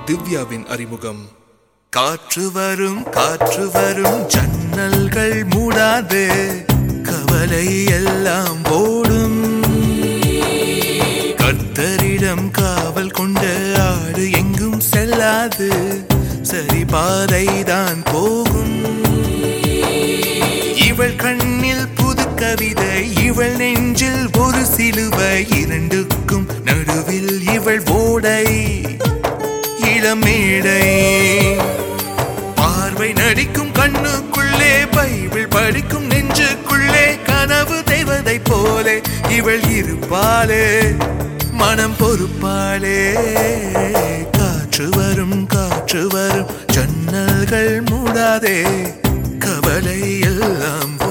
திவ்யாவின் அறிமுகம். காற்று வரும் ஜன்னல்கள் மூடாது, கவலை எல்லாம் ஓடும். கர்த்தரிடம் காவல் கொண்ட ஆடு எங்கும் செல்லாது, சரி பாதைதான் போகும். இவள் கண்ணில் புது கவிதை, இவள் நெஞ்சில் ஒரு சிலுவை, இரண்டுக்கும் நடுவில் இவள் ஓடை, இளமேடை. பார்வை நடிக்கும் கண்ணுக்குள்ளே, பைபிள் படிக்கும் நெஞ்சுக்குள்ளே, கனவு தெய்வதை போலே இவள் இருப்பாளே, மனம் பொறுப்பாளே. காற்று வரும் ஜன்னல்கள் மூடாதே, கவலை எல்லாம்